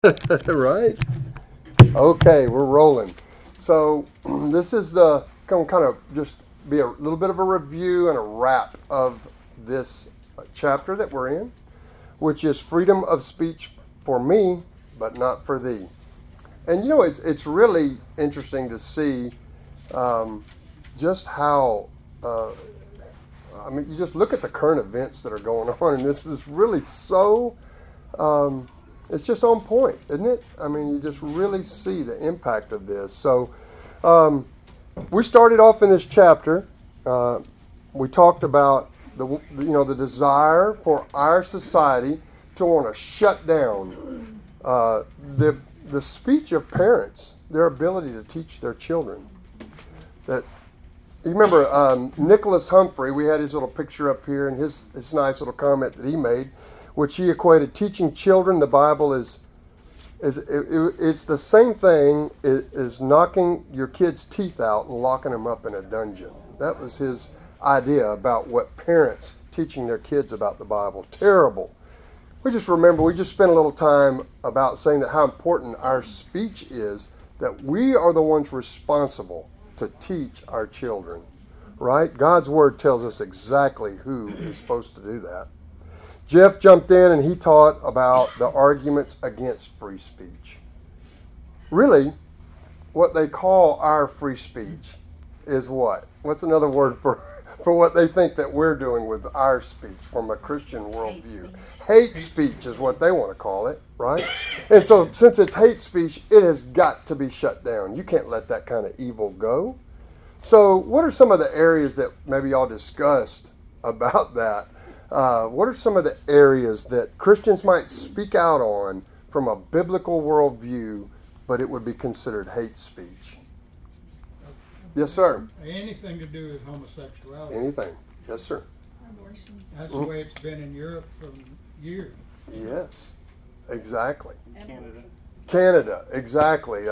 Right? Okay, we're rolling. So this is the kind of just be a little bit of a review and a wrap of this chapter that we're in, which is freedom of speech for me, but not for thee. And it's really interesting to see just how. You just look at the current events that are going on, and this is really so. It's just on point, isn't it? I mean, you just really see the impact of this. So, we started off in this chapter. We talked about the desire for our society to want to shut down the speech of parents, their ability to teach their children. That you remember Nicholas Humphrey? We had his little picture up here, and his nice little comment that he made, which he equated teaching children the Bible it's the same thing as knocking your kid's teeth out and locking them up in a dungeon. That was his idea about what parents teaching their kids about the Bible. Terrible. We just spent a little time about saying that how important our speech is, that we are the ones responsible to teach our children, right? God's Word tells us exactly who is supposed to do that. Jeff jumped in and he taught about the arguments against free speech. Really, what they call our free speech is what? What's another word for what they think that we're doing with our speech from a Christian worldview? Hate speech is what they want to call it, right? And so since it's hate speech, it has got to be shut down. You can't let that kind of evil go. So what are some of the areas that maybe y'all discussed about that? What are some of the areas that Christians might speak out on from a biblical worldview, but it would be considered hate speech? Yes, sir. Anything to do with homosexuality. Anything. Yes, sir. Abortion. That's the way it's been in Europe for years. Yes, exactly. And Canada, exactly.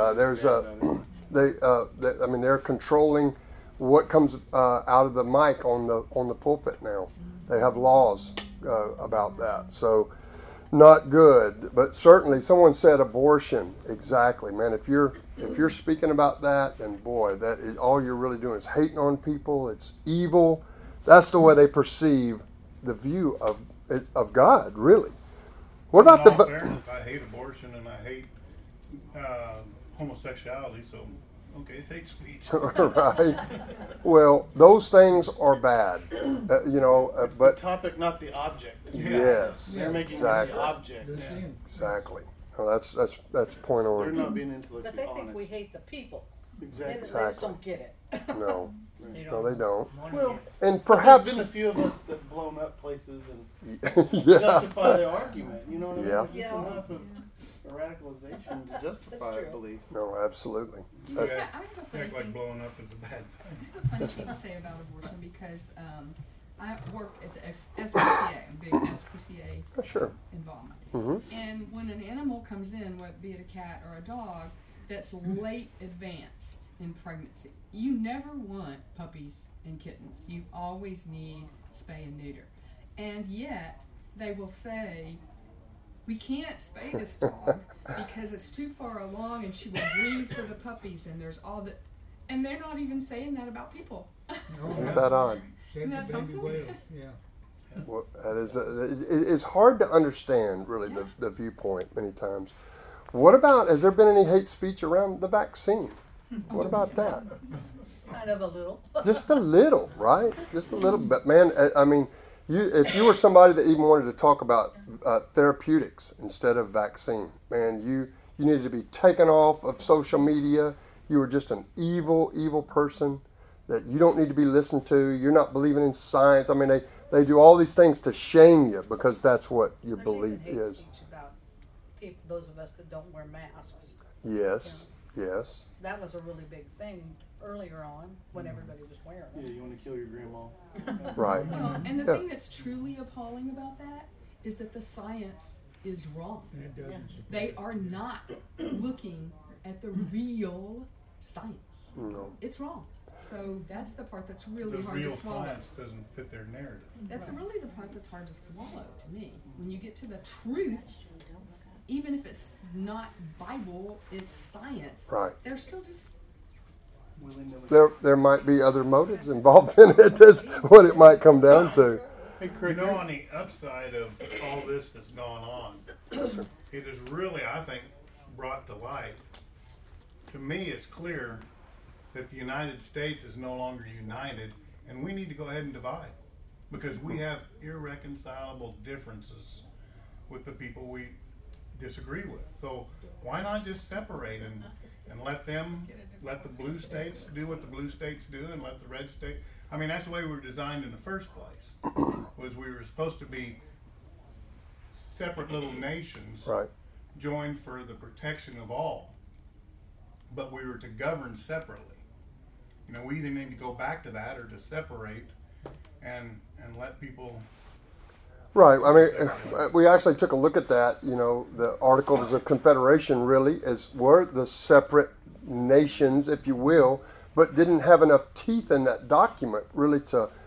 They're controlling what comes out of the mic on the pulpit now. They have laws about that. So, not good. But certainly, someone said abortion. Exactly, man. If you're speaking about that, then boy, that is all you're really doing is hating on people. It's evil. That's the way they perceive the view of God. Really. What about in all fairness, I hate abortion and I hate homosexuality. So, okay, it's hate speech. Right. Well, those things are bad. But the topic, not the object. yes, They're making exactly. the object. The sin. Exactly. Well, that's point They're on. not being intellectually But they honest. think we hate the people. Exactly. They just don't get it. No, no, they don't. Well, And there's perhaps, been a few of us that have blown up places and yeah, justify their argument. You know what I mean? Yeah. There's just enough of a radicalization to justify true. a belief. no, absolutely. You I have a funny act like thing. blowing up is a bad thing. I have a funny thing to say about abortion because I work at the SPCA. I'm big SPCA Oh, sure. involvement. Mm-hmm. And when an animal comes in, whether it be it a cat or a dog, that's late advanced in pregnancy, you never want puppies and kittens. You always need spay and neuter. And yet, they will say, we can't spay this dog because it's too far along and she will breed for the puppies and there's all that. And they're not even saying that about people. Isn't that odd? Save the That's baby so cool. whales. Yeah. Well, that is it's hard to understand, really, the viewpoint many times. What about, has there been any hate speech around the vaccine? What about that? Kind of a little. Just a little, right? Just a little bit. Man, I mean, if you were somebody that even wanted to talk about therapeutics instead of vaccine, man, you needed to be taken off of social media. You were just an evil, evil person that you don't need to be listened to. You're not believing in science. I mean, they do all these things to shame you because that's what your There's belief even hate is. speech about people, those of us that don't wear masks. Yes, yes. That was a really big thing earlier on when everybody was wearing Yeah, them. you want to kill your grandma. Right. Well, and the Yeah. thing that's truly appalling about that is that the science is wrong. That doesn't support They it. are not looking at the real science. No. It's wrong. So that's the part that's The really hard to real swallow. science doesn't fit their narrative. That's really the part that's hard to swallow to me. When you get to the truth, even if it's not Bible, it's science. Right. They're still just There might be other motives involved in it. That's what it might come down to. Hey, You Craig, know, on the upside of all this that's gone on, it is really, I think, brought to light. To me, it's clear that the United States is no longer united, and we need to go ahead and divide because we have irreconcilable differences with the people we disagree with. So why not just separate and let the blue states do what the blue states do, and let the red state. I mean, that's the way we were designed in the first place. Was we were supposed to be separate little nations, Right. joined for the protection of all, but we were to govern separately. You know, we either need to go back to that or to separate and let people. Right. I mean, we actually took a look at that. You know, the Articles of Confederation really were the separate nations, if you will, but didn't have enough teeth in that document really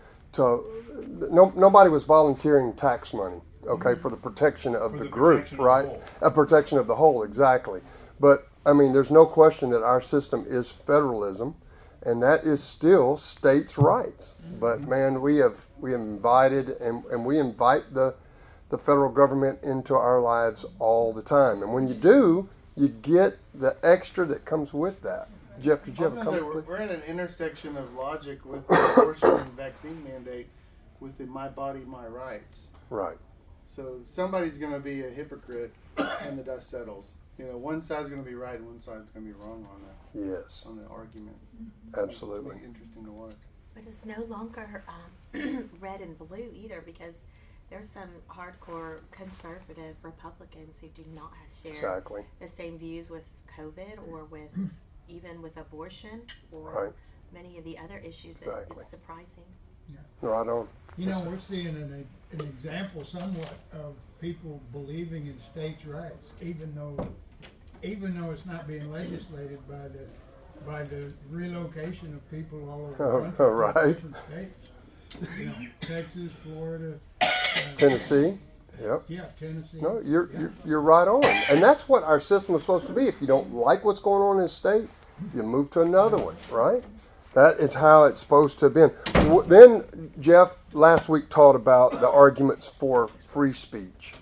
nobody was volunteering tax money, okay, for the protection of the group, protection of the right? whole. A protection of the whole, exactly. But I mean, there's no question that our system is federalism, and that is still states' rights. But man, we have invited and we invite the federal government into our lives all the time. And when you do, you get the extra that comes with that. Jeff, did you have a comment? we're at an intersection of logic with the abortion and vaccine mandate with the my body, my rights. Right. So somebody's going to be a hypocrite when the dust settles. You know, one side's going to be right and one side's going to be wrong Yes. on the argument. Absolutely. It'll be interesting to watch. But it's no longer red and blue either, because there's some hardcore conservative Republicans who do not share Exactly. the same views with COVID or with even with abortion or Right. many of the other issues. Exactly. It's surprising. Right on. You know, we're seeing an example somewhat of people believing in states' rights, even though it's not being legislated by the relocation of people all over the country, Right. to different states. You know, Texas, Florida, Tennessee. Yep. yeah, Tennessee. No, you're right on, and that's what our system is supposed to be. If you don't like what's going on in a state, you move to another one, right? That is how it's supposed to have been. Then Jeff last week taught about the arguments for free speech.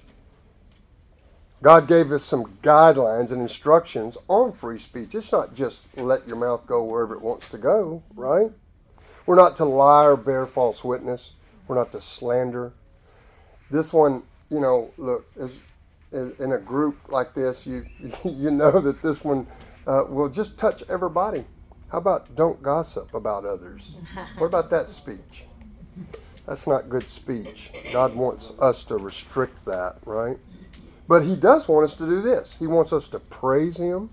God gave us some guidelines and instructions on free speech. It's not just let your mouth go wherever it wants to go, right? We're not to lie or bear false witness. We're not to slander. This one, you know, look, in a group like this, you know that this one will just touch everybody. How about don't gossip about others? What about that speech? That's not good speech. God wants us to restrict that, right? But he does want us to do this. He wants us to praise him,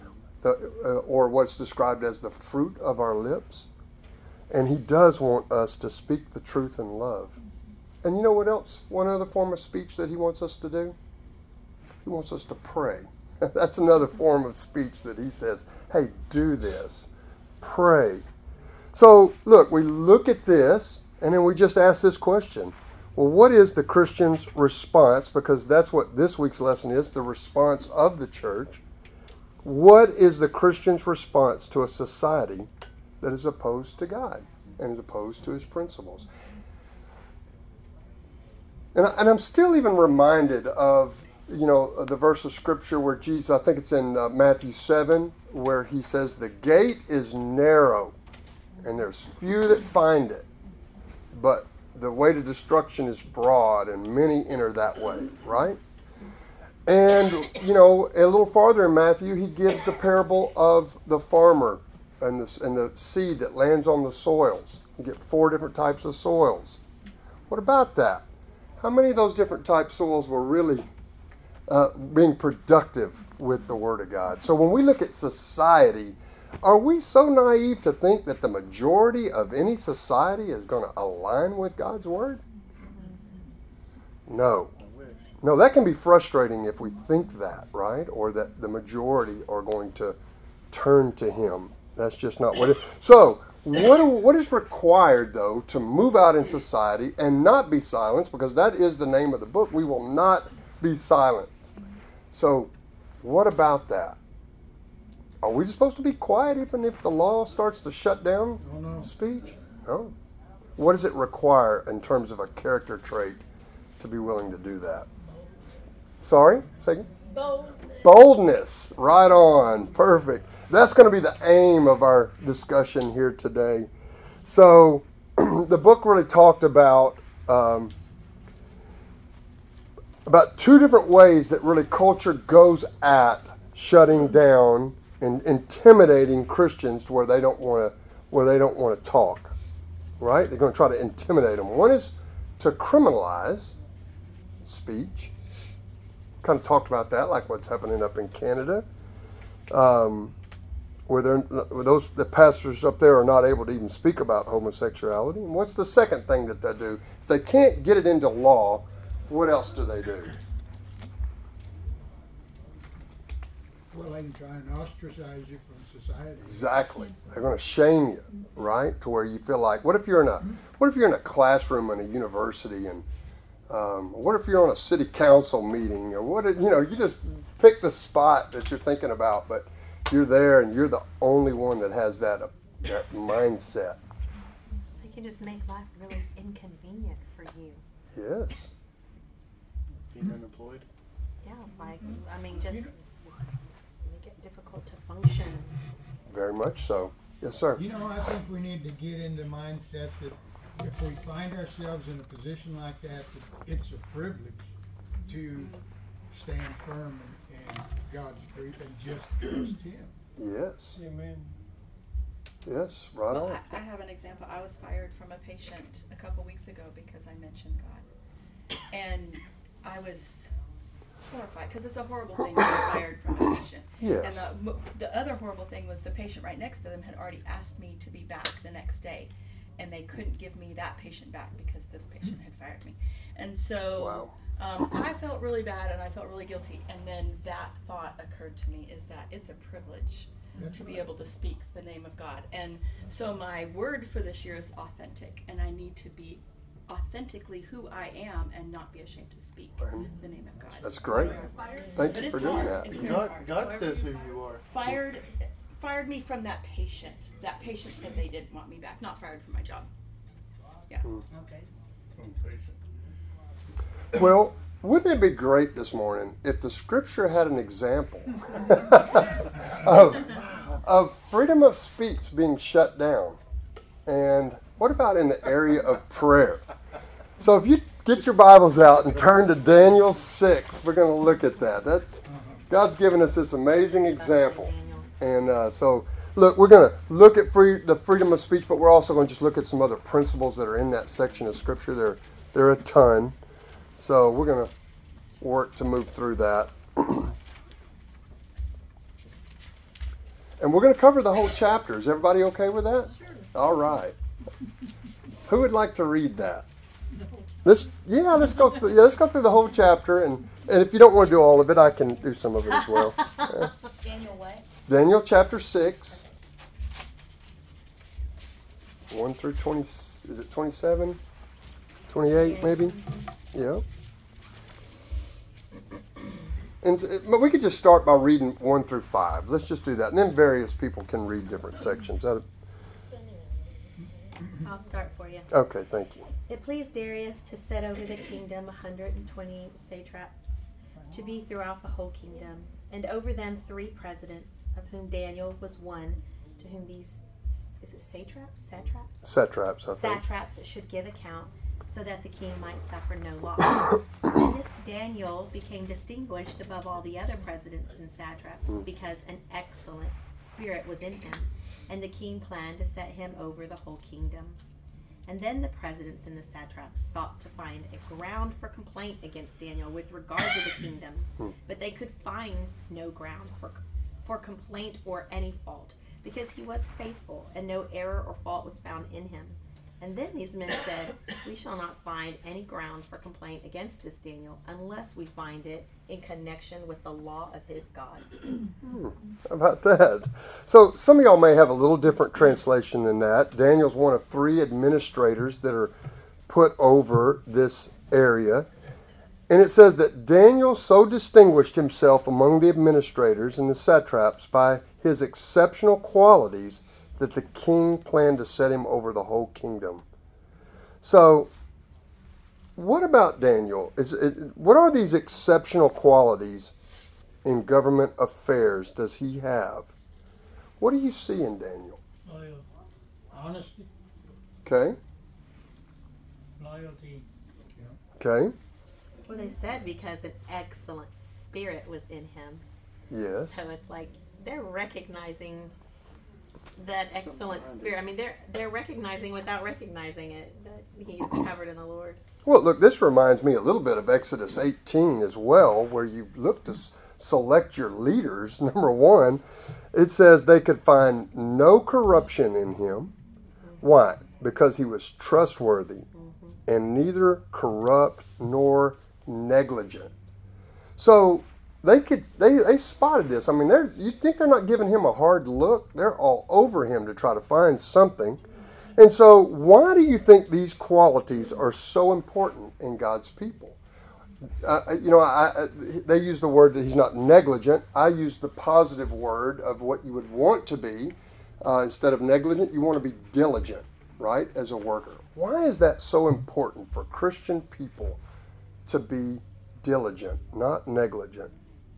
or what's described as the fruit of our lips. And he does want us to speak the truth in love. And you know what else? One other form of speech that he wants us to do? He wants us to pray. That's another form of speech that he says, hey, do this. Pray. So, look, we look at this, and then we just ask this question. Well, what is the Christian's response? Because that's what this week's lesson is, the response of the church. What is the Christian's response to a society that is opposed to God and is opposed to his principles? And I'm still even reminded of, you know, the verse of Scripture where Jesus, I think it's in Matthew 7, where he says, the gate is narrow, and there's few that find it. But the way to destruction is broad, and many enter that way, right? And, you know, a little farther in Matthew, he gives the parable of the farmer and the seed that lands on the soils. You get 4 different types of soils. What about that? How many of those different types of soils were really being productive with the Word of God? So when we look at society, are we so naive to think that the majority of any society is going to align with God's Word? No. No, that can be frustrating if we think that, right? Or that the majority are going to turn to Him. That's just not what it is. So, what is required, though, to move out in society and not be silenced? Because that is the name of the book. We will not be silenced. So, what about that? Are we supposed to be quiet even if the law starts to shut down Oh, no. speech? No. What does it require in terms of a character trait to be willing to do that? Sorry? Second? Boldness. Right on. Perfect. That's going to be the aim of our discussion here today. So, the book really talked about two different ways that really culture goes at shutting down and intimidating Christians to where they don't want to talk. Right? They're going to try to intimidate them. One is to criminalize speech. Kind of talked about that, like what's happening up in Canada, where the pastors up there are not able to even speak about homosexuality. And what's the second thing that they do? If they can't get it into law, what else do they do? Well, they can try and ostracize you from society. Exactly. They're going to shame you, right? To where you feel like, what if you're in a classroom in a university, and what if you're on a city council meeting, or you just pick the spot that you're thinking about, but you're there and you're the only one that has that mindset. They can just make life really inconvenient for you. Yes. Being unemployed. Yeah, just make it difficult to function. Very much so. Yes, sir. I think we need to get into mindset that if we find ourselves in a position like that it's a privilege to stand firm in God's truth and just trust Him. Yes. Amen. Yes, right on. I have an example. I was fired from a patient a couple weeks ago because I mentioned God. And I was horrified because it's a horrible thing to be fired from a patient. Yes. And the other horrible thing was the patient right next to them had already asked me to be back the next day. And they couldn't give me that patient back because this patient had fired me. And so I felt really bad and I felt really guilty. And then that thought occurred to me is that it's a privilege to be able to speak the name of God. And so my word for this year is authentic. And I need to be authentically who I am and not be ashamed to speak the name of God. That's great. Thank But you for it's doing hard. that. It's very hard. God says who you are. Fired me from that patient. That patient said they didn't want me back. Not fired from my job. Yeah. Okay. Well, wouldn't it be great this morning if the Scripture had an example of freedom of speech being shut down? And what about in the area of prayer? So if you get your Bibles out and turn to Daniel 6, we're going to look at that. God's given us this amazing example. And so, look, we're going to look at the freedom of speech, but we're also going to just look at some other principles that are in that section of Scripture. There are a ton. So we're going to work to move through that. And we're going to cover the whole chapter. Is everybody okay with that? Sure. All right. Who would like to read that? Let's go through the whole chapter, and if you don't want to do all of it, I can do some of it as well. Daniel what? Daniel chapter 6, 1 through 20. Is it 27? 28 maybe? Yeah. But we could just start by reading 1 through 5. Let's just do that, and then various people can read different sections. I'll start for you. Okay, thank you. It pleased Darius to set over the kingdom 120 satraps, to be throughout the whole kingdom, and over them 3 presidents, of whom Daniel was one, to whom these, is it satraps? Satraps, I think. Satraps should give account, so that the king might suffer no loss. And this Daniel became distinguished above all the other presidents and satraps, because an excellent spirit was in him, and the king planned to set him over the whole kingdom. And then the presidents and the satraps sought to find a ground for complaint against Daniel with regard to the kingdom, but they could find no ground for complaint or any fault, because he was faithful, and no error or fault was found in him. And then these men said, we shall not find any ground for complaint against this Daniel unless we find it in connection with the law of his God. How about that? So some of y'all may have a little different translation than that. Daniel's one of 3 administrators that are put over this area. And it says that Daniel so distinguished himself among the administrators and the satraps by his exceptional qualities that the king planned to set him over the whole kingdom. So, what about Daniel? What are these exceptional qualities in government affairs does he have? What do you see in Daniel? Loyal, honesty, Okay. loyalty. Okay. Well, they said because an excellent spirit was in him. Yes. So it's like they're recognizing that excellent spirit. I mean, they're recognizing without recognizing it that he's covered in the Lord. Well, look, this reminds me a little bit of Exodus 18 as well, where you look to select your leaders. Number one, it says they could find no corruption in him. Why? Because he was trustworthy and neither corrupt nor negligent. So they spotted this. I mean, you think they're not giving him a hard look? They're all over him to try to find something. And so why do you think these qualities are so important in God's people? They use the word that he's not negligent. I use the positive word of what you would want to be. Instead of negligent, you want to be diligent, right, as a worker. Why is that so important for Christian people to be diligent, not negligent?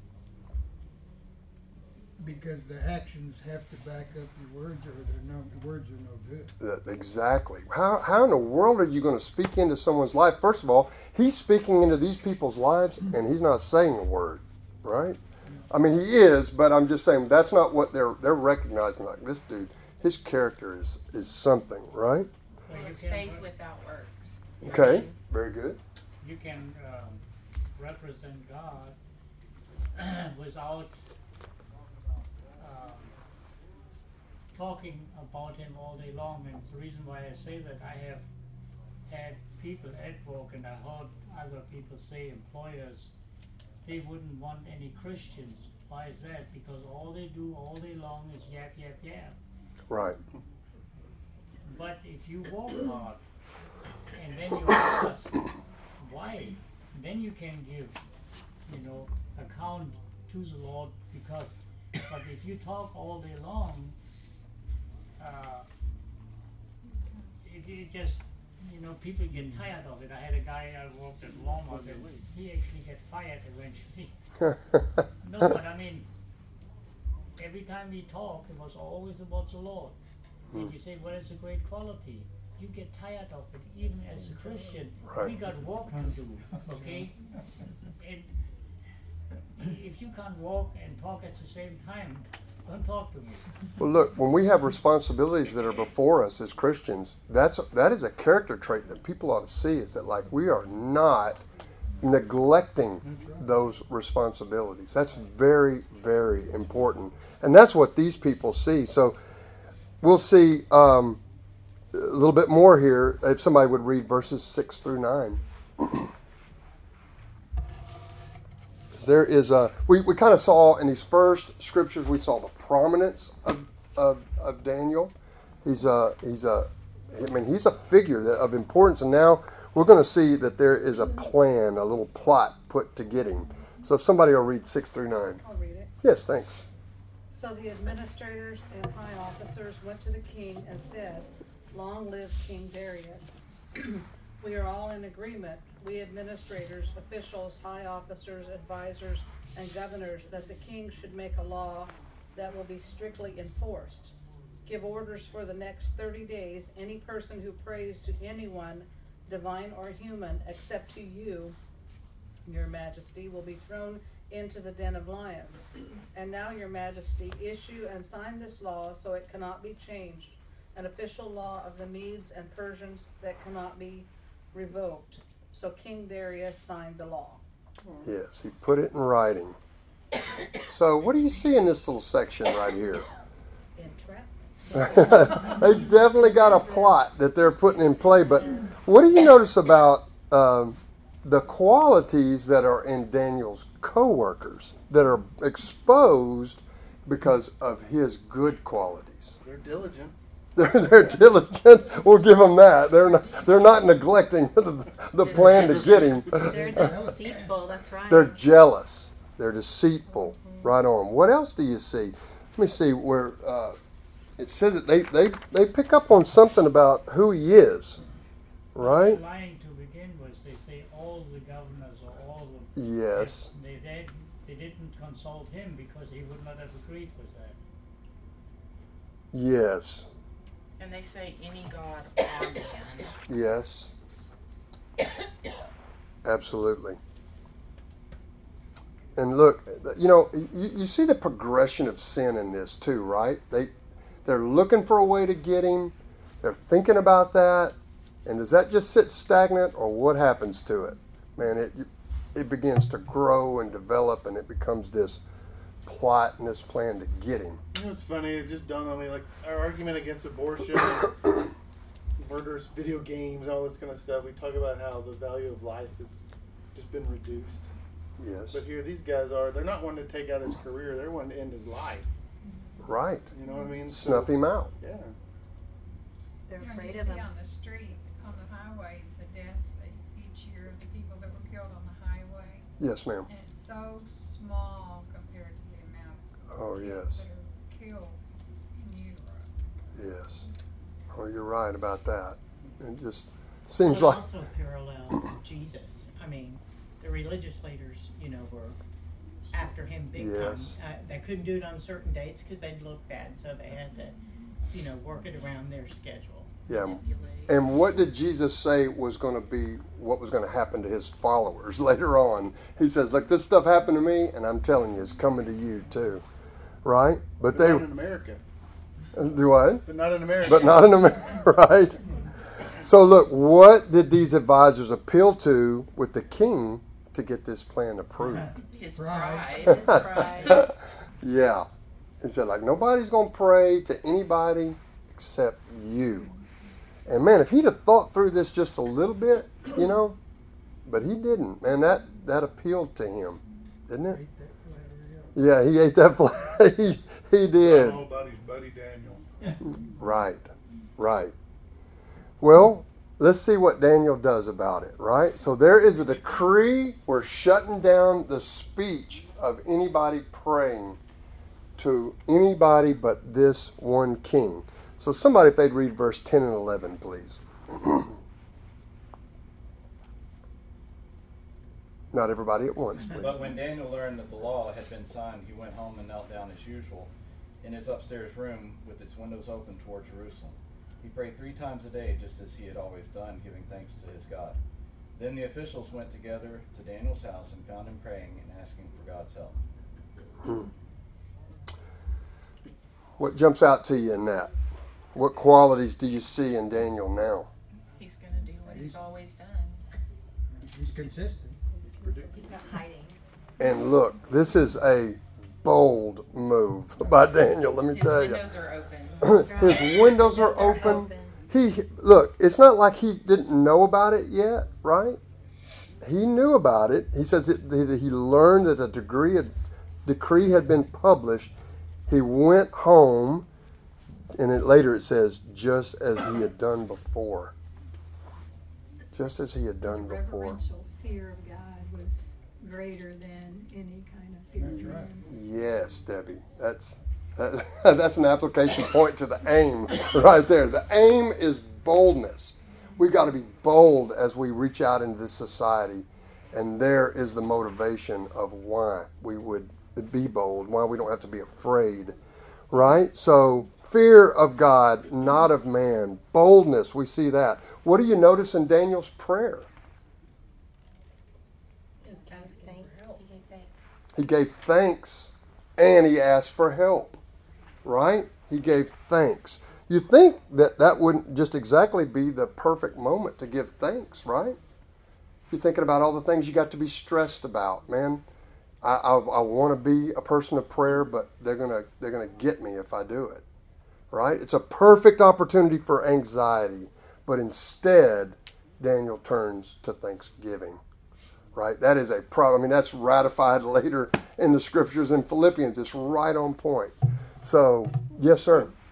Because the actions have to back up your words, or the words are no good. Exactly. How in the world are you going to speak into someone's life? First of all, he's speaking into these people's lives, and he's not saying a word, right? I mean, he is, but I'm just saying that's not what they're recognizing. Like, this dude, his character is something, right? Well, It's faith without works. Okay, very good. You can represent God without talking about him all day long. And it's the reason why I say that I have had people at work, and I heard other people say, employers, they wouldn't want any Christians. Why is that? Because all they do all day long is yap, yap, yap. Right. But if you walk hard, and then you ask why, then you can give, account to the Lord. But if you talk all day long, it just, people get tired of it. I had a guy I worked at Walmart, and he actually got fired eventually. No, but I mean, every time we talked, it was always about the Lord. And you say, well, it's a great quality. You get tired of it, even as a Christian. Right. We got work to do, okay? And if you can't walk and talk at the same time, don't talk to me. Well, look, when we have responsibilities that are before us as Christians, that is a character trait that people ought to see, is that, like, we are not neglecting those responsibilities. That's very, very important. And that's what these people see. So we'll see a little bit more here if somebody would read verses 6 through 9. There is we kind of saw in these first scriptures, we saw the prominence of Daniel. He's a figure of importance, and now we're going to see that there is a plan, a little plot put to get him. So if somebody will read 6 through 9. I'll read it. Yes, thanks. So the administrators and high officers went to the king and said, "Long live King Darius." We are all in agreement, we administrators, officials, high officers, advisors, and governors, that the king should make a law that will be strictly enforced. Give orders for the next 30 days, any person who prays to anyone, divine or human, except to you, your majesty, will be thrown into the den of lions. And now, your majesty, issue and sign this law so it cannot be changed, an official law of the Medes and Persians that cannot be revoked. So King Darius signed the law. Yes, he put it in writing. So what do you see in this little section right here? They definitely got a plot that they're putting in play, but what do you notice about the qualities that are in Daniel's co-workers that are exposed because of his good qualities? They're diligent. They're diligent. We'll give them that. They're not neglecting the plan to get him. They're deceitful, that's right. They're jealous. They're deceitful. Right on. What else do you see? Let me see where it says that they pick up on something about who he is, right? Lying to begin with, they say all the governors or all the Yes. they didn't consult him because he would not have agreed with that. Yes. And they say any god or man. Yes. Absolutely. And look, you see the progression of sin in this too, right? They're looking for a way to get him. They're thinking about that. And does that just sit stagnant, or what happens to it? Man, it begins to grow and develop, and it becomes this plot and this plan to get him. You know, it's funny. It just dawned on me, like our argument against abortion, murderous video games, all this kind of stuff. We talk about how the value of life has just been reduced. Yes. But here, these guys are—they're not wanting to take out his career; they're wanting to end his life. Right. You know what I mean? Snuff him out. Yeah. They're You know, afraid you of see him. on the street, on the highways, the deaths each year of the people that were killed on the highway. Yes, ma'am. And it's so small compared to the amount of Oh, people yes. that are killed in utero. Yes. Oh, you're right about that. It just seems Well, like. it also parallels Jesus. I mean, the religious leaders, were after him big Yes. time. They couldn't do it on certain dates because they'd look bad, so they had to, work it around their schedule. Yeah. Manipulate. And what did Jesus say was going to be what was going to happen to his followers later on? He says, look, this stuff happened to me, and I'm telling you, it's coming to you too. Right? But they. Not in America. Do what? But not in America. But not in America, right? So look, what did these advisors appeal to with the king to get this plan approved? His Pride. pride. His pride. Yeah. He said, like, nobody's going to pray to anybody except you. And man, if he'd have thought through this just a little bit, but he didn't. Man, that appealed to him, didn't it? Ate that flattery up. Yeah, he ate that flag. He did. All about his buddy Daniel. Right, right. Well, let's see what Daniel does about it, right? So there is a decree. We're shutting down the speech of anybody praying to anybody but this one king. So somebody, if they'd read verse 10 and 11, please. Not everybody at once, please. But when Daniel learned that the law had been signed, he went home and knelt down as usual in his upstairs room with its windows open toward Jerusalem. He prayed 3 times a day, just as he had always done, giving thanks to his God. Then the officials went together to Daniel's house and found him praying and asking for God's help. What jumps out to you in that? What qualities do you see in Daniel now? He's going to do what he's always done. He's consistent. He's not hiding. And look, this is a bold move by Daniel, let me His tell you. windows are open. His windows are open. Look, it's not like he didn't know about it yet, right? He knew about it. He says that he learned that the decree had been published. He went home, and later it says, just as he had done before. Just as he had done His before. reverential fear of God was greater than any kind of fear of man. Yes, Debbie. That's an application point to the aim right there. The aim is boldness. We've got to be bold as we reach out into this society. And there is the motivation of why we would be bold, why we don't have to be afraid. Right? So, fear of God, not of man. Boldness, we see that. What do you notice in Daniel's prayer? He gave thanks and he asked for help. Right? He gave thanks. You think that wouldn't just exactly be the perfect moment to give thanks, right? You're thinking about all the things you got to be stressed about, man. I want to be a person of prayer, but they're gonna get me if I do it, right? It's a perfect opportunity for anxiety, but instead, Daniel turns to thanksgiving, right? That is a problem. I mean, that's ratified later in the scriptures in Philippians. It's right on point. So, yes, sir.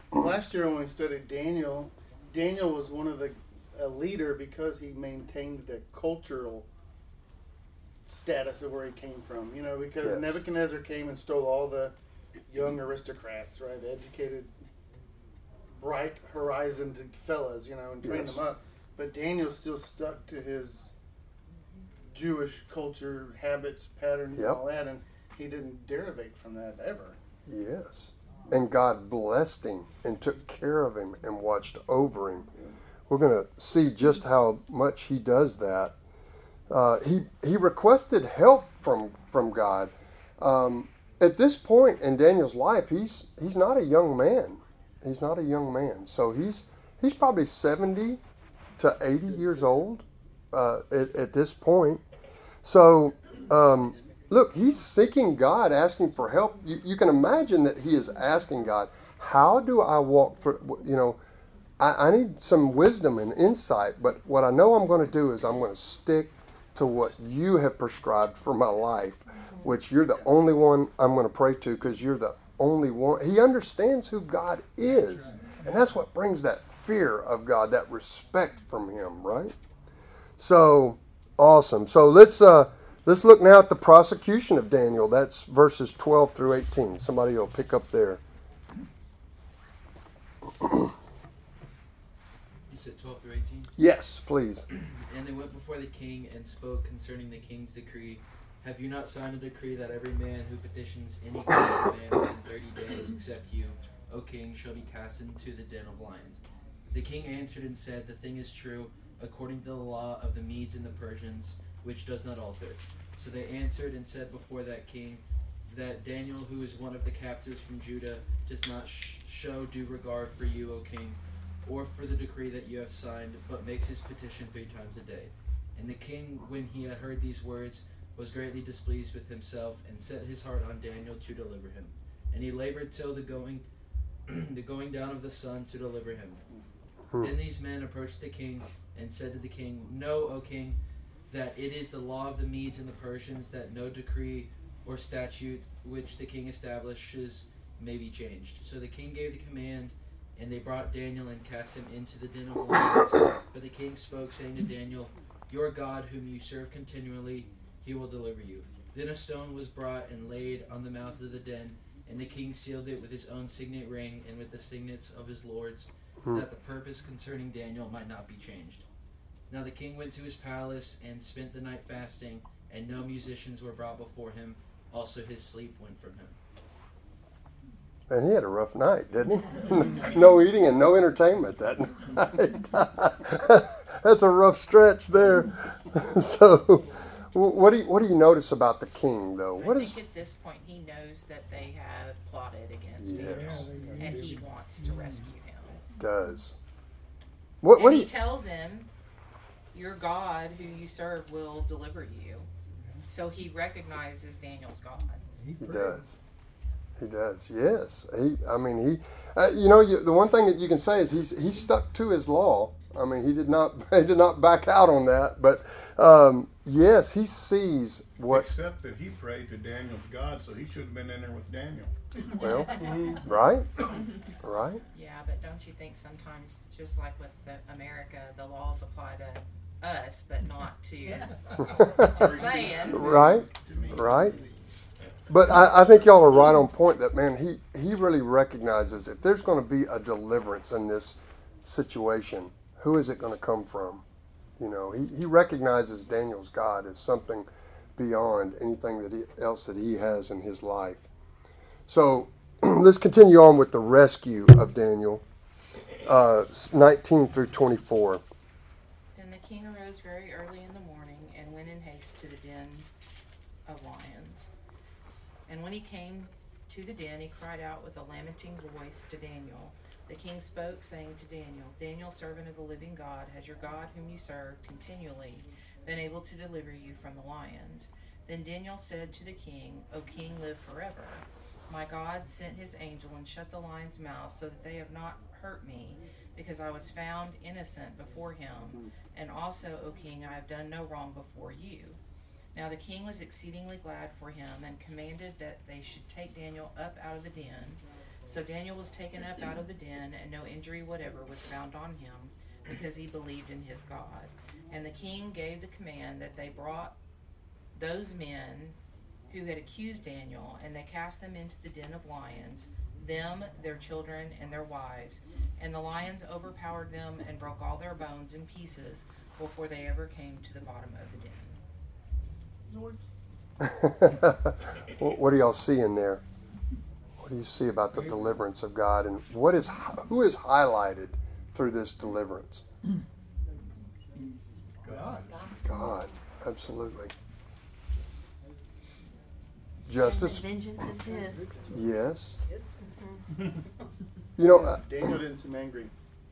last year when we studied Daniel, Daniel was one of a leader because he maintained the cultural status of where he came from. You know, because Yes. Nebuchadnezzar came and stole all the young aristocrats, right? The educated, bright horizoned fellas, you know, and trained Yes. them up. But Daniel still stuck to his Jewish culture, habits, patterns, and Yep. all that, and he didn't derivate from that ever. Yes. And God blessed him and took care of him and watched over him. We're going to see just how much he does that. He requested help from God. At this point in Daniel's life, he's not a young man. He's not a young man. So he's probably 70 to 80 years old at this point. So look, he's seeking God, asking for help. You can imagine that he is asking God, how do I walk through, you know, I need some wisdom and insight, but what I know I'm going to do is I'm going to stick to what you have prescribed for my life, which you're the only one I'm going to pray to because you're the only one. He understands who God is, and that's what brings that fear of God, that respect from him, right? So, awesome. So let's look now at the prosecution of Daniel. That's verses 12 through 18. Somebody will pick up there. You said 12 through 18? Yes, please. And they went before the king and spoke concerning the king's decree. Have you not signed a decree that every man who petitions any kind of man within 30 days except you, O king, shall be cast into the den of lions? The king answered and said, the thing is true, according to the law of the Medes and the Persians, which does not alter. So they answered and said before that king, that Daniel, who is one of the captives from Judah, does not show due regard for you, O king, or for the decree that you have signed, but makes his petition 3 times a day. And the king, when he had heard these words, was greatly displeased with himself, and set his heart on Daniel to deliver him. And he labored till the going down of the sun to deliver him. Then these men approached the king, and said to the king, Know, O king, that it is the law of the Medes and the Persians that no decree or statute which the king establishes may be changed. So the king gave the command, and they brought Daniel and cast him into the den of lions. But the king spoke, saying to Daniel, Your God, whom you serve continually, he will deliver you. Then a stone was brought and laid on the mouth of the den, and the king sealed it with his own signet ring and with the signets of his lords, that the purpose concerning Daniel might not be changed. Now the king went to his palace and spent the night fasting, and no musicians were brought before him. Also his sleep went from him. And he had a rough night, didn't he? No eating and no entertainment that night. That's a rough stretch there. So, what do you notice about the king, though? I think at this point he knows that they have plotted against him, and he wants to rescue him. Does. And he tells him, your God, who you serve, will deliver you. So he recognizes Daniel's God. He does. He does. Yes. The one thing that you can say is he stuck to his law. I mean, he did not back out on that. But yes, he sees what. Except that he prayed to Daniel's God, so he should have been in there with Daniel. Well, right. Yeah, but don't you think sometimes, just like with America, the laws apply to us, but not to. Just saying. Right. But I think y'all are right on point that, man, he really recognizes if there's going to be a deliverance in this situation, who is it going to come from? You know, he recognizes Daniel's God as something beyond anything else that he has in his life. So let's continue on with the rescue of Daniel, 19 through 24. Then the king arose very early in the morning and went in haste to the den of lions. And when he came to the den, he cried out with a lamenting voice to Daniel. The king spoke, saying to Daniel, Daniel, servant of the living God, has your God, whom you serve continually, been able to deliver you from the lions? Then Daniel said to the king, O king, live forever. My God sent his angel and shut the lions' mouths so that they have not hurt me, because I was found innocent before him. And also, O king, I have done no wrong before you. Now the king was exceedingly glad for him, and commanded that they should take Daniel up out of the den. So Daniel was taken up out of the den, and no injury whatever was found on him, because he believed in his God. And the king gave the command that they brought those men who had accused Daniel, and they cast them into the den of lions, them, their children, and their wives. And the lions overpowered them and broke all their bones in pieces before they ever came to the bottom of the den. What do y'all see in there? What do you see about the deliverance of God, and who is highlighted through this deliverance? God. God, absolutely. Justice. Vengeance is his. Yes. Daniel didn't seem angry.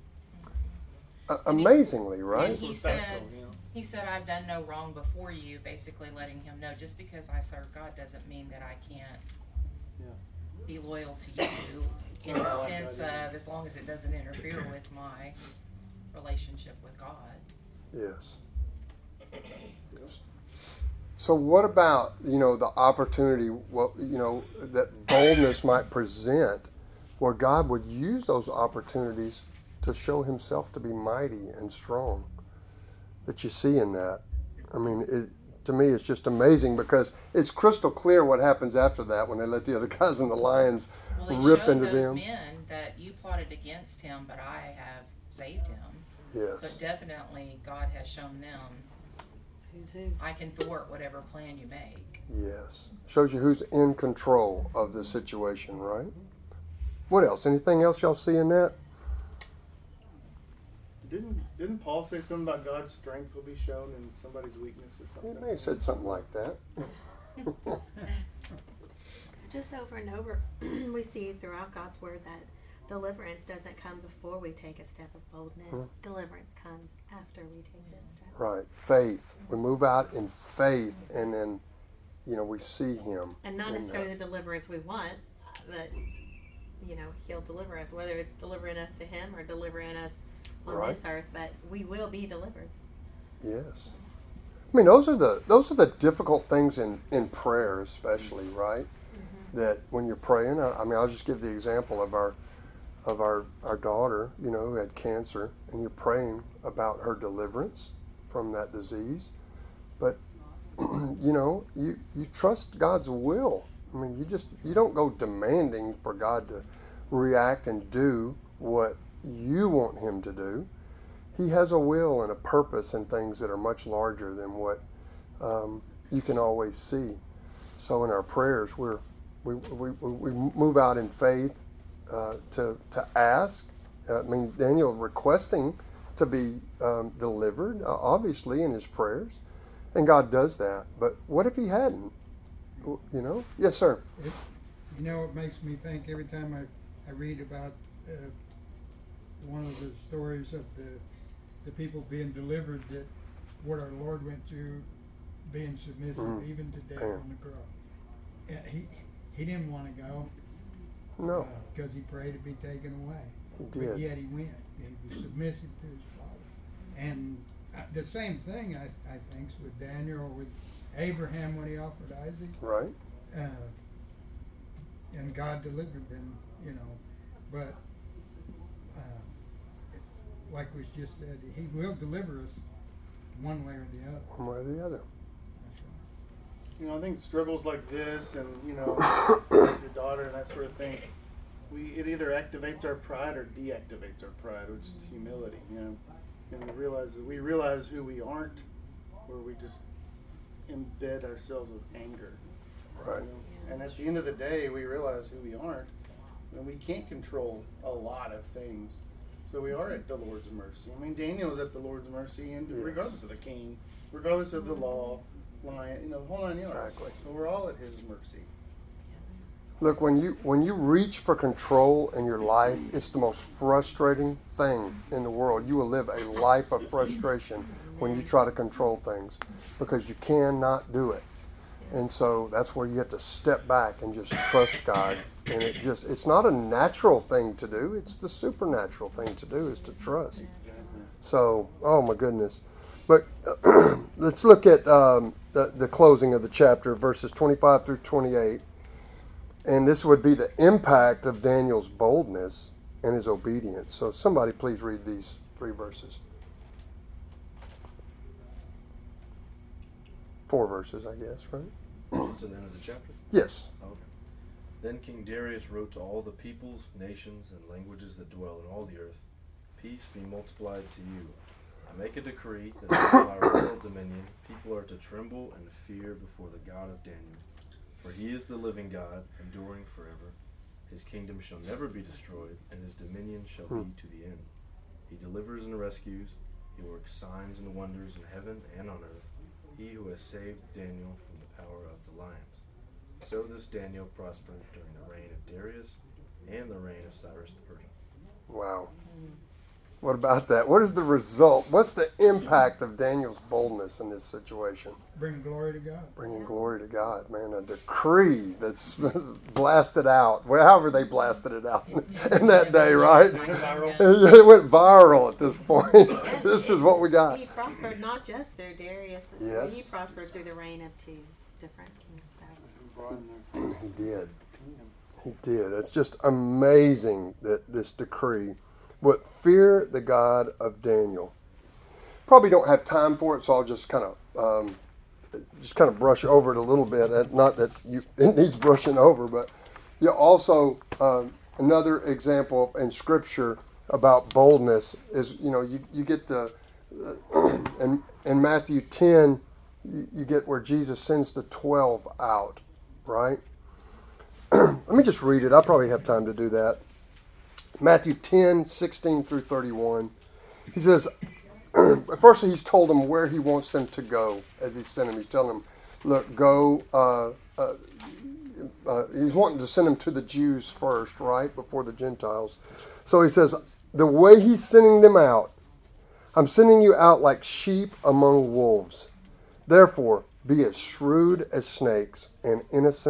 Amazingly, right? And he said, I've done no wrong before you, basically letting him know, just because I serve God doesn't mean that I can't be loyal to you in the sense of, as long as it doesn't interfere with my relationship with God. Yes. So what about, the opportunity, that boldness might present, where God would use those opportunities to show himself to be mighty and strong, that you see in that? I mean, to me, it's just amazing, because it's crystal clear what happens after that when they let the other guys in the lions rip into them. Men that you plotted against him, but I have saved him. Yes. But definitely God has shown them I can thwart whatever plan you make. Yes. Shows you who's in control of the situation, right? What else? Anything else y'all see in that? Didn't Paul say something about God's strength will be shown in somebody's weakness or something? He may have said something like that. Just over and over, we see throughout God's word that deliverance doesn't come before we take a step of boldness. Deliverance comes after we take that step. Right. Faith. We move out in faith, and then, we see him. And not necessarily the deliverance we want, but, he'll deliver us, whether it's delivering us to him or delivering us on this earth, but we will be delivered. Yes. I mean, those are the difficult things in prayer, especially, right? Mm-hmm. That when you're praying, I'll just give the example of our daughter, who had cancer, and you're praying about her deliverance from that disease, but you trust God's will. I mean, you don't go demanding for God to react and do what you want him to do. He has a will and a purpose and things that are much larger than what you can always see. So in our prayers, we move out in faith to ask. Daniel requesting to be delivered, obviously, in his prayers, and God does that. But what if he hadn't? Yes, sir. It makes me think every time I read about one of the stories of the people being delivered, that what our Lord went through, being submissive even to death on the cross. And he didn't want to go. No. Because he prayed to be taken away. He did. But yet he went. He was submissive to his Father. And the same thing, I think, with Daniel or with Abraham when he offered Isaac. Right. And God delivered them, But like was just said, he will deliver us one way or the other. One way or the other. That's right. I think struggles like this and, your daughter and that sort of thing, it either activates our pride or deactivates our pride, which is humility, And we realize who we aren't, or we just embed ourselves with anger. Right. And at the end of the day, we realize who we aren't, and we can't control a lot of things. So we are at the Lord's mercy. Daniel was at the Lord's mercy, and regardless of the king, regardless of the law, the whole 9 yards. Exactly. So we're all at his mercy. Look, when you reach for control in your life, it's the most frustrating thing in the world. You will live a life of frustration when you try to control things, because you cannot do it. And so that's where you have to step back and just trust God. And it's not a natural thing to do. It's the supernatural thing to do, is to trust. So, oh my goodness. But let's look at the closing of the chapter, verses 25 through 28. And this would be the impact of Daniel's boldness and his obedience. So somebody please read these 3 verses. 4 verses, I guess, right? To the end of the chapter? Yes. Okay. Then King Darius wrote to all the peoples, nations, and languages that dwell in all the earth, peace be multiplied to you. I make a decree that in my royal dominion people are to tremble and fear before the God of Daniel. For he is the living God, enduring forever. His kingdom shall never be destroyed, and his dominion shall be to the end. He delivers and rescues. He works signs and wonders in heaven and on earth. He who has saved Daniel from the power of the lions. So this Daniel prospered during the reign of Darius and the reign of Cyrus the Persian. Wow. What about that? What is the result? What's the impact of Daniel's boldness in this situation? Bring glory to God. Bringing glory to God, man. A decree that's blasted out. However they blasted it out in that day, right? It went viral at this point. This is what we got. He prospered not just through Darius. Yes. He prospered through the reign of 2 different kings. He did. He did. It's just amazing that this decree would fear the God of Daniel. Probably don't have time for it, so I'll just kind of brush over it a little bit. Not that it needs brushing over, but also another example in Scripture about boldness is you get the in Matthew 10 you get where Jesus sends the 12 out, right? Let me just read it. I'll probably have time to do that. Matthew 10, 16 through 31. He says, first he's told them where he wants them to go as he sent them. He's telling them, look, go. He's wanting to send them to the Jews first, right, before the Gentiles. So he says, the way he's sending them out, I'm sending you out like sheep among wolves. Therefore, be as shrewd as snakes and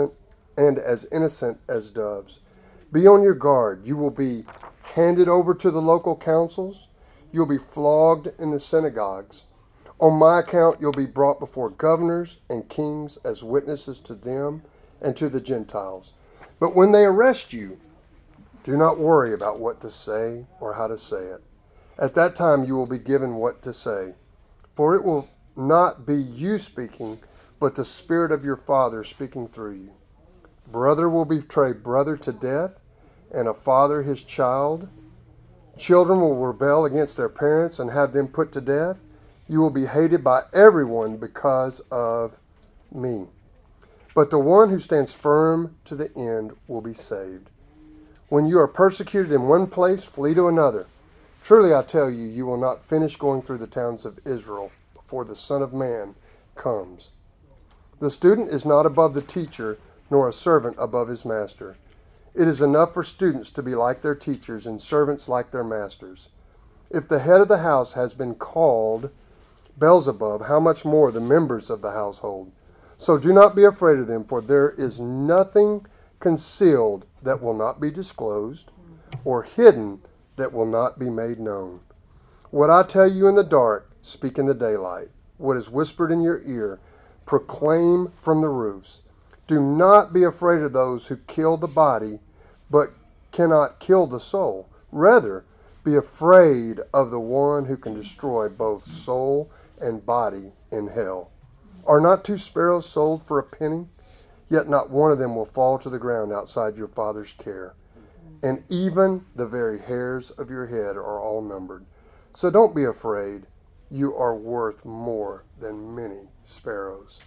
as innocent as doves. Be on your guard. You will be handed over to the local councils. You'll be flogged in the synagogues. On my account, you'll be brought before governors and kings as witnesses to them and to the Gentiles. But when they arrest you, do not worry about what to say or how to say it. At that time, you will be given what to say. For it will not be you speaking, but the Spirit of your Father speaking through you. Brother will betray brother to death, and a father his child. Children will rebel against their parents and have them put to death. You will be hated by everyone because of me. But the one who stands firm to the end will be saved. When you are persecuted in one place, flee to another. Truly I tell you, you will not finish going through the towns of Israel before the Son of Man comes. The student is not above the teacher, nor a servant above his master. It is enough for students to be like their teachers and servants like their masters. If the head of the house has been called Beelzebub, how much more the members of the household? So do not be afraid of them, for there is nothing concealed that will not be disclosed, or hidden that will not be made known. What I tell you in the dark, speak in the daylight. What is whispered in your ear, proclaim from the roofs. Do not be afraid of those who kill the body, but cannot kill the soul. Rather, be afraid of the one who can destroy both soul and body in hell. Are not 2 sparrows sold for a penny? Yet not one of them will fall to the ground outside your Father's care. And even the very hairs of your head are all numbered. So don't be afraid. You are worth more than many sparrows.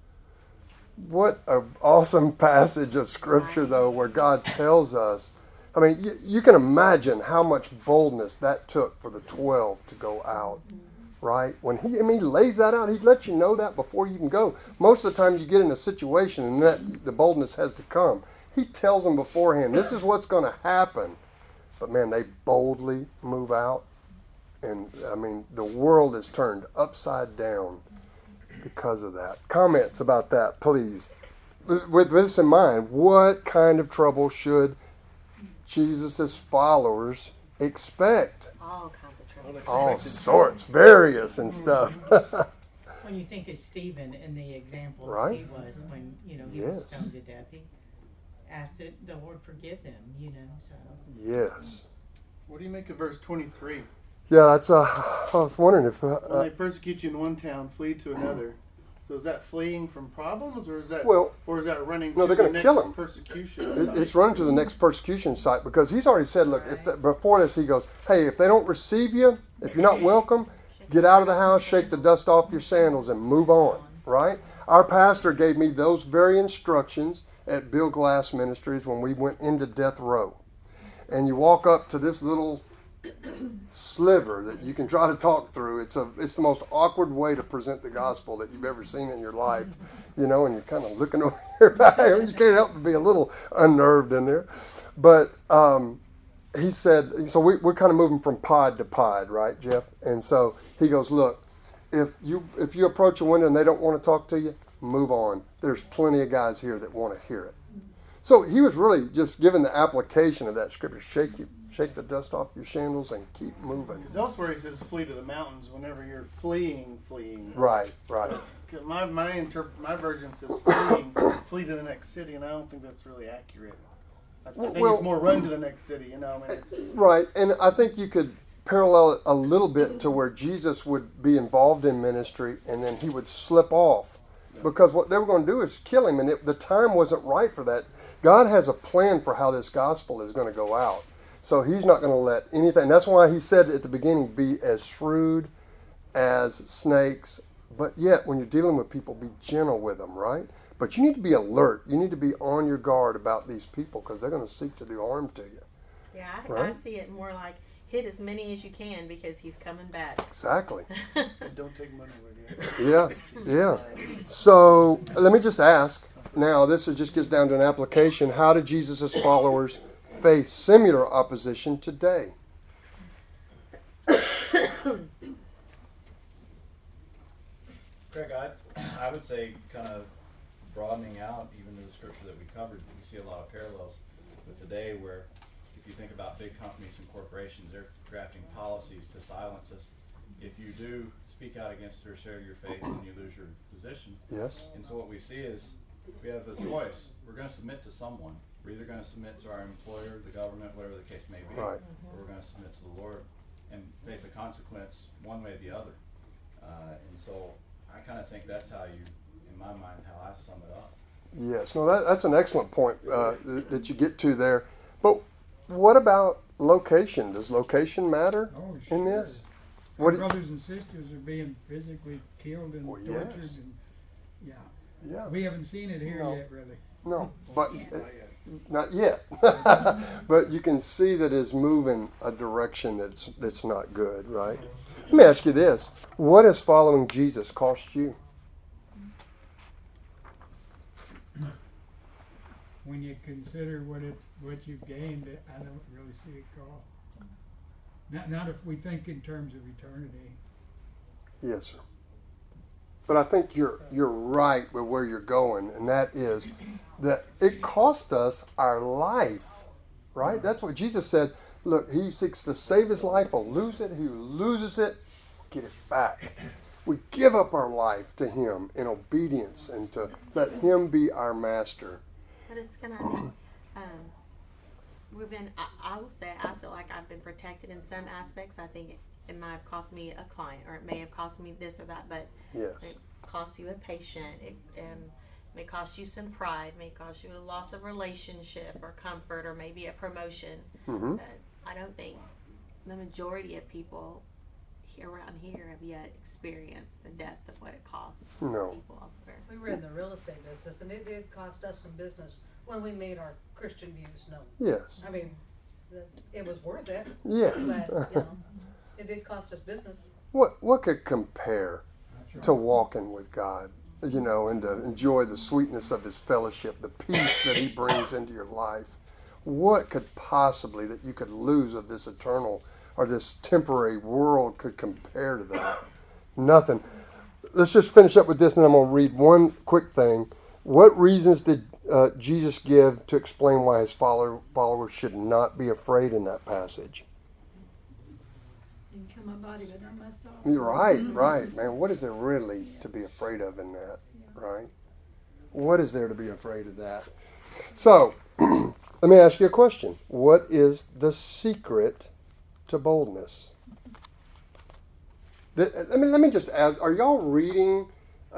What an awesome passage of Scripture, though, where God tells us. I mean, you can imagine how much boldness that took for the 12 to go out, right? When he lays that out, he lets you know that before you can go. Most of the time you get in a situation and that the boldness has to come. He tells them beforehand, this is what's going to happen. But man, they boldly move out. And I mean, the world is turned upside down because of that. Comments about that, please. With this in mind, what kind of trouble should Jesus' followers expect? All kinds of trouble. All sorts, various and stuff. When you think of Stephen and the example Right. he was when, he was Yes. stoned to death, he asked that the Lord forgive them, so. Yes. What do you make of verse 23? Yeah, that's. I was wondering if. When they persecute you in one town, flee to another. So is that fleeing from problems, or is that running No, to they're the going to next kill him. persecution? It's running to the next persecution site because he's already said, look, before this, he goes, hey, if they don't receive you, if you're not welcome, get out of the house, shake the dust off your sandals, and move on, right? Our pastor gave me those very instructions at Bill Glass Ministries when we went into death row. And you walk up to this little sliver that you can try to talk through. It's the most awkward way to present the gospel that you've ever seen in your life, and you're kind of looking over there. You can't help but be a little unnerved in there. But he said, so we're kind of moving from pod to pod, right, Jeff? And so he goes, look, if you approach a window and they don't want to talk to you, move on. There's plenty of guys here that want to hear it. So he was really just giving the application of that scripture. Shake the dust off your sandals and keep moving. Because elsewhere he says flee to the mountains whenever you're fleeing. Right. My version says flee to the next city, and I don't think that's really accurate. I think it's more run to the next city, Right, and I think you could parallel it a little bit to where Jesus would be involved in ministry and then he would slip off. Because what they were going to do is kill him, and the time wasn't right for that. God has a plan for how this gospel is going to go out. So he's not going to let anything. That's why he said at the beginning, be as shrewd as snakes. But yet, when you're dealing with people, be gentle with them, right? But you need to be alert. You need to be on your guard about these people because they're going to seek to do harm to you. Yeah, right? I see it more like hit as many as you can because he's coming back. Exactly. Don't take money with you. Yeah. So let me just ask. Now, this just gets down to an application. How do Jesus' followers face similar opposition today? Greg, I would say kind of broadening out even the scripture that we covered, we see a lot of parallels with today where if you think about big companies and corporations, they're drafting policies to silence us. If you do speak out against or share your faith, then you lose your position. Yes. And so what we see is we have a choice. We're going to submit to someone. We're either going to submit to our employer, the government, whatever the case may be, right. or we're going to submit to the Lord and face a consequence one way or the other. And so I kind of think that's how you, in my mind, how I sum it up. Yes. No, that's an excellent point that you get to there. But what about location? Does location matter in this? What brothers and sisters are being physically killed and tortured. Yes. And, yeah. We haven't seen it here yet, really. No, but not yet. But you can see that it's moving a direction that's not good, right? Let me ask you this. What has following Jesus cost you? When you consider what you've gained, I don't really see it cost. Not if we think in terms of eternity. Yes, sir. But I think you're right with where you're going, and that is that it cost us our life, right? That's what Jesus said. Look, he seeks to save his life or lose it. He loses it, get it back. We give up our life to him in obedience and to let him be our master. But it's gonna. I will say, I feel like I've been protected in some aspects. I think it might have cost me a client, or it may have cost me this or that, but yes. It costs you a patient. It may cost you some pride, may cost you a loss of relationship or comfort, or maybe a promotion. Mm-hmm. But I don't think the majority of people around here have yet experienced the depth of what it costs people elsewhere. We were in the real estate business, and it did cost us some business when we made our Christian views known. Yes. I mean, it was worth it. Yes. But, it did cost us business. What could compare to walking with God, and to enjoy the sweetness of his fellowship, the peace that he brings into your life? What could possibly that you could lose of this eternal or this temporary world could compare to that? Nothing. Let's just finish up with this, and then I'm going to read one quick thing. What reasons did Jesus give to explain why his followers should not be afraid in that passage? and kill my body, but not my soul. You're right, right, man. What is there really to be afraid of in that, right? What is there to be afraid of that? So, let me ask you a question. What is the secret to boldness? Let me just ask, are y'all reading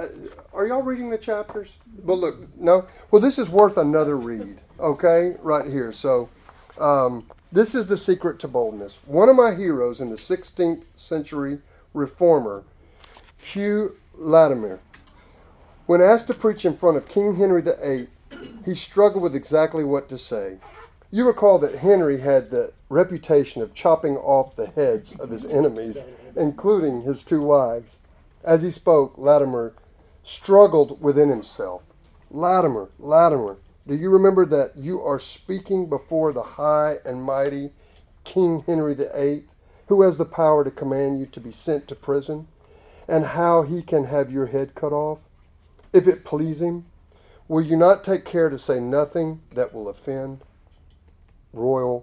the chapters? Well, look, no? Well, this is worth another read, okay? Right here. So, this is the secret to boldness. One of my heroes in the 16th century reformer, Hugh Latimer, when asked to preach in front of King Henry VIII, he struggled with exactly what to say. You recall that Henry had the reputation of chopping off the heads of his enemies, including his 2 wives. As he spoke, Latimer struggled within himself. Latimer, do you remember that you are speaking before the high and mighty King Henry VIII, who has the power to command you to be sent to prison, and how he can have your head cut off, if it please him? Will you not take care to say nothing that will offend royal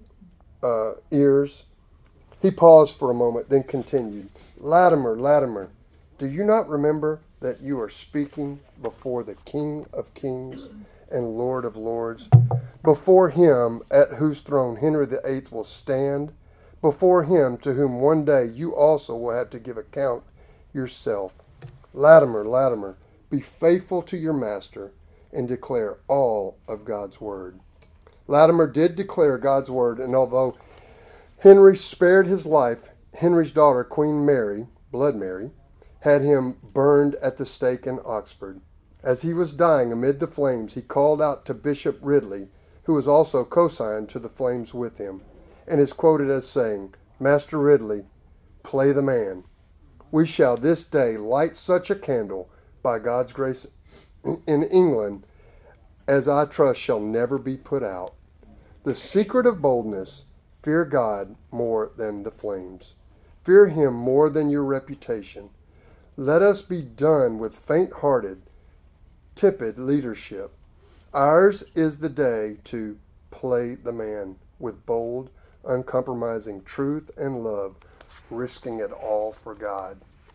ears? He paused for a moment, then continued, Latimer, do you not remember that you are speaking before the King of Kings and Lord of Lords, before him at whose throne Henry VIII will stand, before him to whom one day you also will have to give account yourself? Latimer, be faithful to your master and declare all of God's word. Latimer did declare God's word, and although Henry spared his life, Henry's daughter, Queen Mary, Blood Mary, had him burned at the stake in Oxford. As he was dying amid the flames, he called out to Bishop Ridley, who was also co-signed to the flames with him, and is quoted as saying, Master Ridley, play the man. We shall this day light such a candle, by God's grace, in England, as I trust shall never be put out. The secret of boldness, fear God more than the flames. Fear him more than your reputation. Let us be done with faint-hearted, tepid leadership. Ours is the day to play the man with bold, uncompromising truth and love, risking it all for God.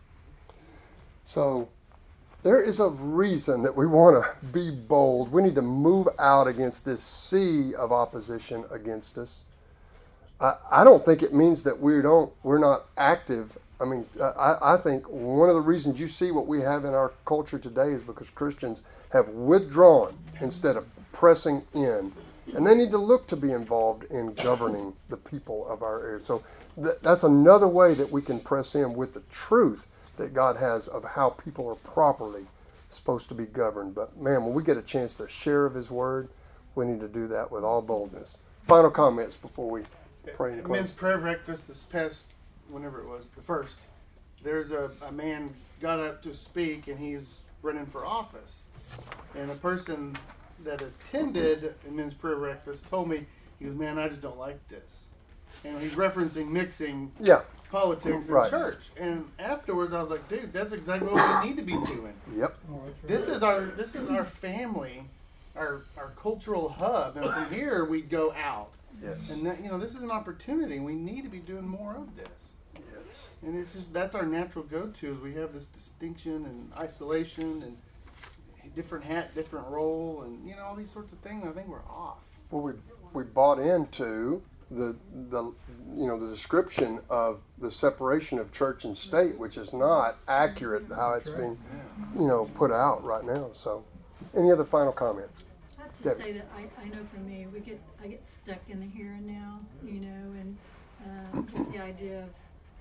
So, there is a reason that we want to be bold. We need to move out against this sea of opposition against us. I don't think it means that we're not active. I mean, I think one of the reasons you see what we have in our culture today is because Christians have withdrawn instead of pressing in. And they need to look to be involved in governing the people of our area. So that's another way that we can press in with the truth that God has of how people are properly supposed to be governed. But man, when we get a chance to share of his word, we need to do that with all boldness. Final comments before we pray and close. Men's prayer breakfast this past, whenever it was, the first, there's a man got up to speak and he's running for office. And a person that attended a men's prayer breakfast told me, he goes, man, I just don't like this. And he's referencing mixing politics in church. And afterwards I was like, dude, that's exactly what we need to be doing. Yep. This is our family, our cultural hub. And from here we go out. Yes. And that, this is an opportunity. We need to be doing more of this. Yes. And it's just, that's our natural go-to, is we have this distinction and isolation and different hat, different role, and all these sorts of things. I think we're off. Well, we bought into the description of the separation of church and state, which is not accurate how it's being put out right now. So, any other final comments? I'd just say that I know for me, I get stuck in the here and now, and just the idea of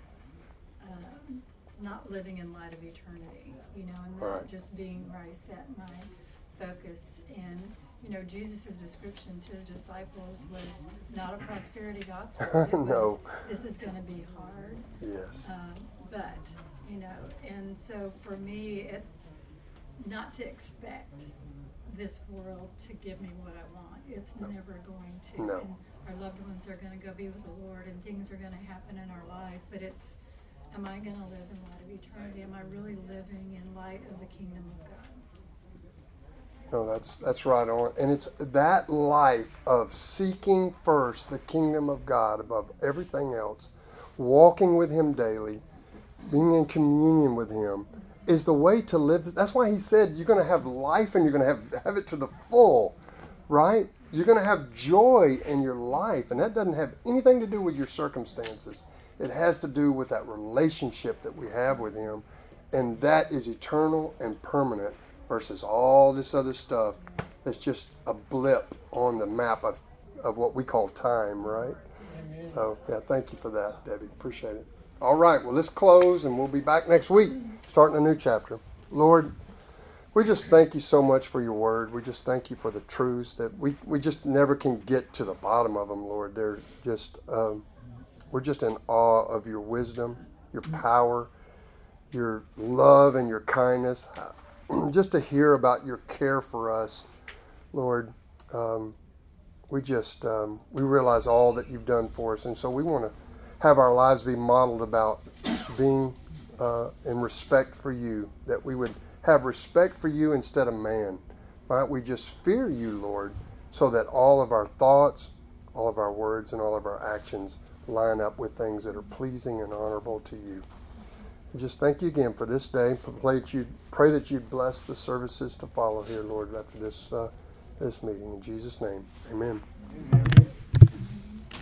not living in light of eternity, and not just being where I set my focus. And Jesus' description to his disciples was not a prosperity gospel. No. This is going to be hard. Yes. But and so for me, it's not to expect this world to give me what I want. It's never going to. No. And our loved ones are going to go be with the Lord, and things are going to happen in our lives. But it's, am I going to live in light of eternity? Am I really living in light of the kingdom of God? No, that's right on. And it's that life of seeking first the kingdom of God above everything else walking with him daily, being in communion with him, is the way to live. That's why he said you're going to have life and you're going to have it to the full, right? You're going to have joy in your life, and that doesn't have anything to do with your circumstances. It has to do with that relationship that we have with him, and that is eternal and permanent versus all this other stuff that's just a blip on the map of what we call time, right? Amen. So, yeah, thank you for that, Debbie. Appreciate it. All right, well, let's close, and we'll be back next week, starting a new chapter. Lord, we just thank you so much for your word. We just thank you for the truths that we just never can get to the bottom of them, Lord. They're just, we're just in awe of your wisdom, your power, your love and your kindness. Just to hear about your care for us, Lord, we realize all that you've done for us. And so we want to have our lives be modeled about being in respect for you, that we would have respect for you instead of man. Right? We just fear you, Lord, so that all of our thoughts, all of our words, and all of our actions line up with things that are pleasing and honorable to you. And just thank you again for this day. Pray that you'd bless the services to follow here, Lord, after this meeting. In Jesus' name, amen.